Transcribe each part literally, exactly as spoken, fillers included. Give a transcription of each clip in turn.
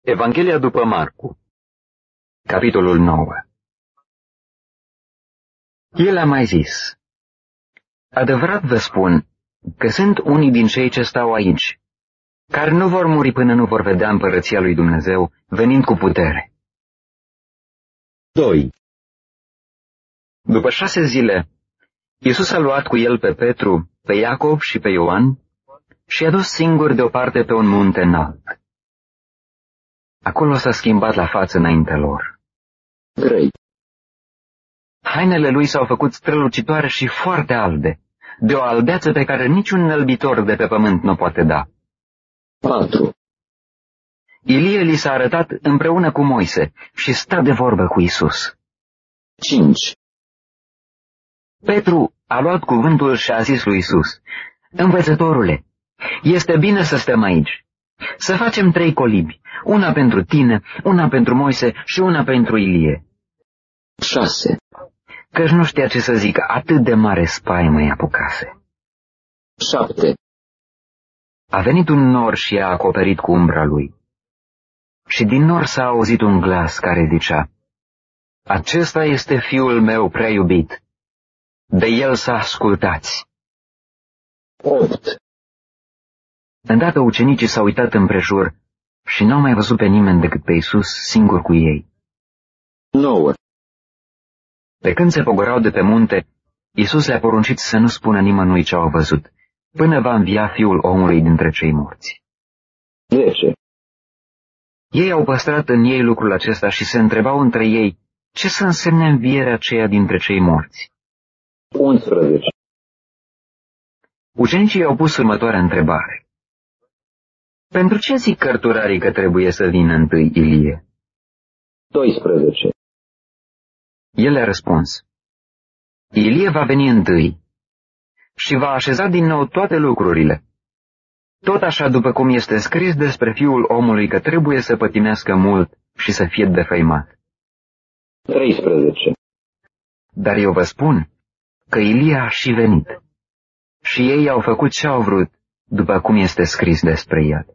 Evanghelia după Marcu, capitolul nouă. El a mai zis: adevărat vă spun că sunt unii din cei ce stau aici, care nu vor muri până nu vor vedea împărăția lui Dumnezeu venind cu putere. doi. După șase zile, Iisus a luat cu el pe Petru, pe Iacov și pe Ioan și i-a dus singur deoparte pe un munte înalt. Acolo s-a schimbat la față înaintea lor. trei. Hainele lui s-au făcut strălucitoare și foarte albe, de o albeață pe care niciun înălbitor de pe pământ nu poate da. patru. Ilie li s-a arătat împreună cu Moise și sta de vorbă cu Iisus. cinci. Petru a luat cuvântul și a zis lui Iisus: învățătorule, este bine să stăm aici. Să facem trei colibi, una pentru tine, una pentru Moise și una pentru Ilie. șase. Căci nu știa ce să zică, atât de mare spaimă i-a apucase. șapte. A venit un nor și i-a acoperit cu umbra lui. Și din nor s-a auzit un glas care zicea: acesta este fiul meu prea iubit, de el să ascultați. opt. Îndată ucenicii s-au uitat împrejur și n-au mai văzut pe nimeni decât pe Iisus singur cu ei. nouă. Pe când se pogorau de pe munte, Iisus le-a poruncit să nu spună nimănui ce au văzut, până va învia Fiul omului dintre cei morți. zece. Ei au păstrat în ei lucrul acesta și se întrebau între ei ce să însemne învierea aceea dintre cei morți. unsprezece. Ucenicii au pus următoarea întrebare: pentru ce zic cărturarii că trebuie să vină întâi Ilie? doisprezece. El a răspuns: Ilie va veni întâi și va așeza din nou toate lucrurile. Tot așa după cum este scris despre Fiul omului că trebuie să pătimească mult și să fie defăimat. treisprezece. Dar eu vă spun că Ilie a și venit și ei au făcut ce au vrut după cum este scris despre el.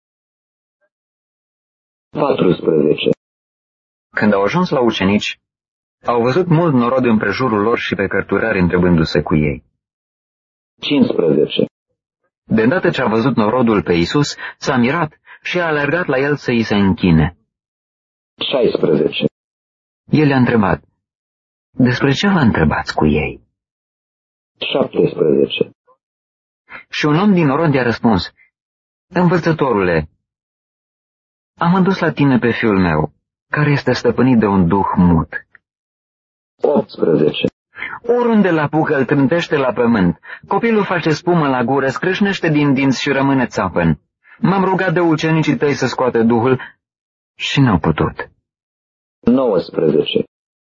paisprezece. Când au ajuns la ucenici, au văzut mult norod împrejurul lor și pe cărturari întrebându-se cu ei. cincisprezece. De îndată ce a văzut norodul pe Iisus, s-a mirat și a alergat la el să îi se închine. șaisprezece. El i-a întrebat: despre ce vă întrebați cu ei? șaptesprezece. Și un om din norod i-a răspuns: învățătorule, am adus la tine pe fiul meu, care este stăpânit de un duh mut. optsprezece. Oriunde l-apucă îl trântește la pământ, copilul face spumă la gură, scrâșnește din dinți și rămâne țapăn. M-am rugat de ucenicii tăi să scoate duhul și n-au putut. nouăsprezece.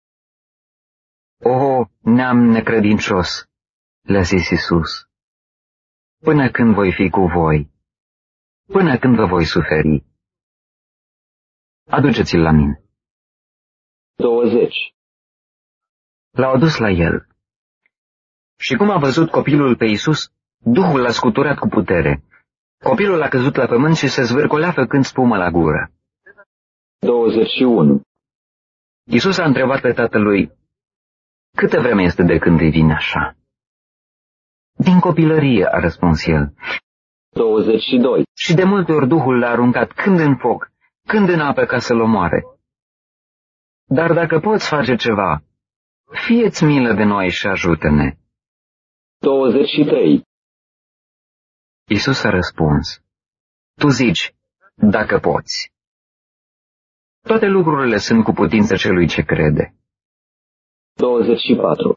O, neam necredincios, le-a zis Iisus, până când voi fi cu voi, până când vă voi suferi? Aduceți-l la mine. douăzeci. L-au adus la el. Și cum a văzut copilul pe Iisus, Duhul l-a scuturat cu putere. Copilul a căzut la pământ și se zvârcolea făcând spumă la gură. douăzeci și unu. Iisus a întrebat pe tatălui: câtă vreme este de când îi vine așa? Din copilărie, a răspuns el. douăzeci și doi. Și de multe ori Duhul l-a aruncat când în foc, când în apă ca să-l omoare. Dar dacă poți face ceva, fie-ți milă de noi și ajută-ne. douăzeci și trei. Iisus a răspuns: tu zici, dacă poți. Toate lucrurile sunt cu putință celui ce crede. douăzeci și patru.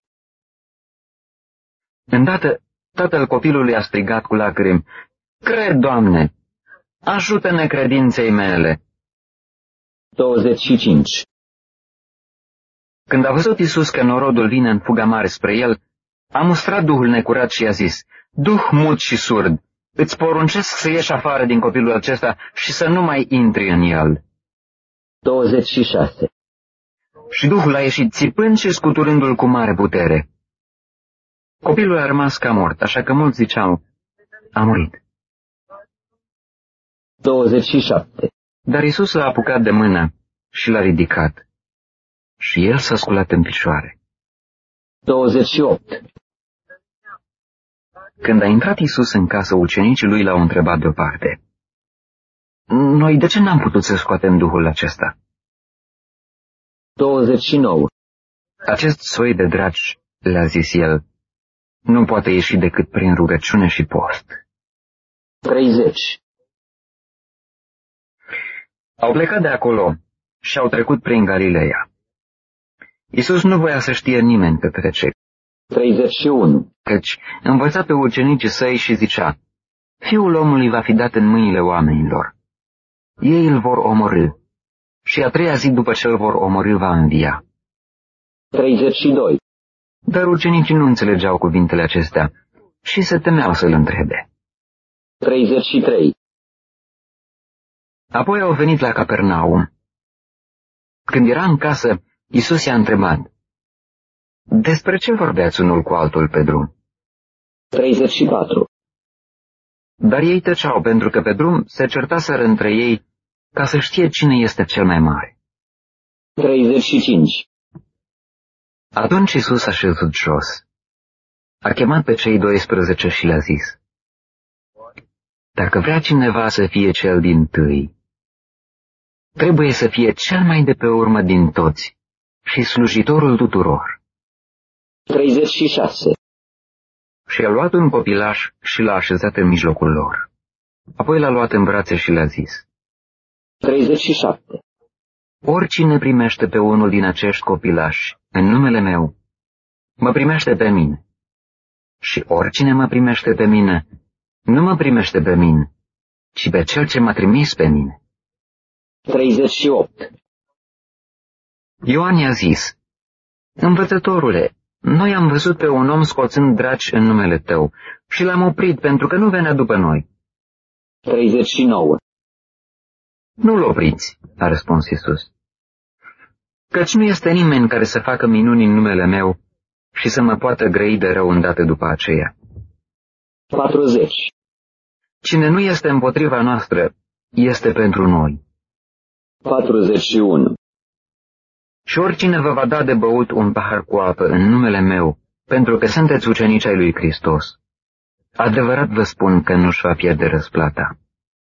Îndată, tatăl copilului a strigat cu lacrimi: cred, Doamne, ajută-ne credinței mele. douăzeci și cinci. Când a văzut Iisus că norodul vine în fuga mare spre el, a mustrat duhul necurat și i-a zis: duh mut și surd, îți poruncesc să ieși afară din copilul acesta și să nu mai intri în el. douăzeci și șase. Și duhul a ieșit țipând și scuturându-l cu mare putere. Copilul a rămas ca mort, așa că mulți ziceau: a murit. douăzeci și șapte. Dar Iisus l-a apucat de mână și l-a ridicat. Și el s-a sculat în picioare. douăzeci și opt. Când a intrat Iisus în casă, ucenicii lui l-au întrebat deoparte: Noi de ce n-am putut să scoatem duhul acesta? douăzeci și nouă. Acest soi de draci, le-a zis el, nu poate ieși decât prin rugăciune și post. treizeci. Au plecat de acolo și au trecut prin Galileea. Iisus nu voia să știe nimeni că trece, treizeci și unu. căci învăța pe ucenicii săi și zicea: Fiul omului va fi dat în mâinile oamenilor. Ei îl vor omorî și a treia zi după ce îl vor omorî va învia. treizeci și doi. Dar ucenicii nu înțelegeau cuvintele acestea și se temeau să-l întrebe. treizeci și trei. Apoi au venit la Capernaum. Când era în casă, Iisus i-a întrebat: Despre ce vorbeați unul cu altul pe drum? treizeci și patru. Dar ei tăceau, pentru că pe drum se certaseră între ei ca să știe cine este cel mai mare. treizeci și cinci. Atunci Iisus a șezut jos. A chemat pe cei doisprezece și le-a zis: Dacă vrea cineva să fie cel dintâi, trebuie să fie cel mai de pe urmă din toți și slujitorul tuturor. treizeci și șase. Și a luat un copilaș și l-a așezat în mijlocul lor. Apoi l-a luat în brațe și le-a zis: treizeci și șapte. Oricine primește pe unul din acești copilași în numele meu, mă primește pe mine. Și oricine mă primește pe mine, nu mă primește pe mine, ci pe cel ce m-a trimis pe mine. treizeci și opt. Ioan i-a zis: Învățătorule, noi am văzut pe un om scoțând draci în numele tău și l-am oprit pentru că nu venea după noi. treizeci și nouă. Nu-l opriți, a răspuns Iisus, căci nu este nimeni care să facă minuni în numele meu și să mă poată grăi de rău îndată după aceea. patruzeci. Cine nu este împotriva noastră, este pentru noi. patruzeci și unu. Și oricine vă va da de băut un pahar cu apă în numele meu, pentru că sunteți ucenici ai lui Hristos, adevărat vă spun că nu-și va pierde răsplata.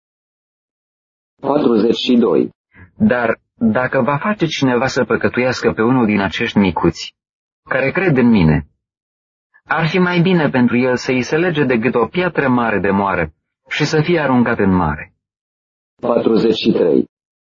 patruzeci și doi. Dar dacă va face cineva să păcătuiască pe unul din acești micuți, care cred în mine, ar fi mai bine pentru el să îi se lege decât o piatră mare de moară și să fie aruncat în mare. patruzeci și trei.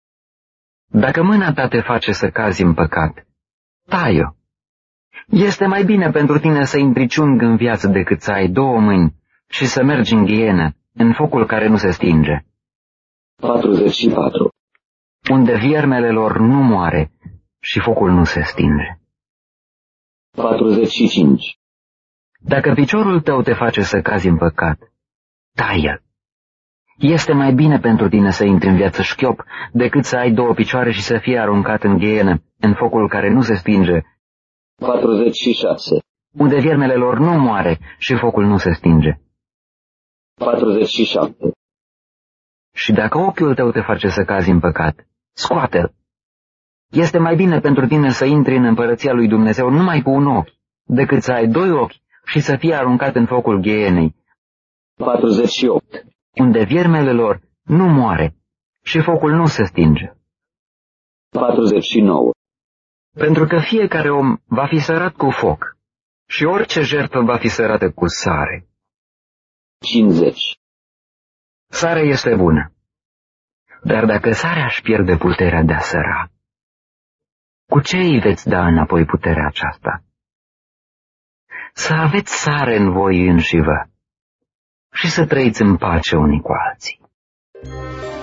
Dacă mâna ta te face să cazi în păcat, tai-o. Este mai bine pentru tine să intri ciung în viață decât să ai două mâini și să mergi în ghienă, în focul care nu se stinge, patruzeci și patru. unde viermele lor nu moare și focul nu se stinge. patruzeci și cinci. Dacă piciorul tău te face să cazi în păcat, tai-l. Este mai bine pentru tine să intri în viață șchiop decât să ai două picioare și să fie aruncat în ghienă, în focul care nu se stinge, patruzeci și șase. unde viermele lor nu moare și focul nu se stinge. patruzeci și șapte. Și dacă ochiul tău te face să cazi în păcat, scoate-l. Este mai bine pentru tine să intri în împărăția lui Dumnezeu numai cu un ochi, decât să ai doi ochi și să fie aruncat în focul ghienei, patruzeci și opt. unde viermele lor nu moare și focul nu se stinge. patruzeci și nouă. Pentru că fiecare om va fi sărat cu foc și orice jertfă va fi sărată cu sare. cincizeci. Sarea este bună, dar dacă sarea își pierde puterea de a săra, cu ce îi veți da înapoi puterea aceasta? Să aveți sare în voi înșivă și să trăiți în pace unii cu alții.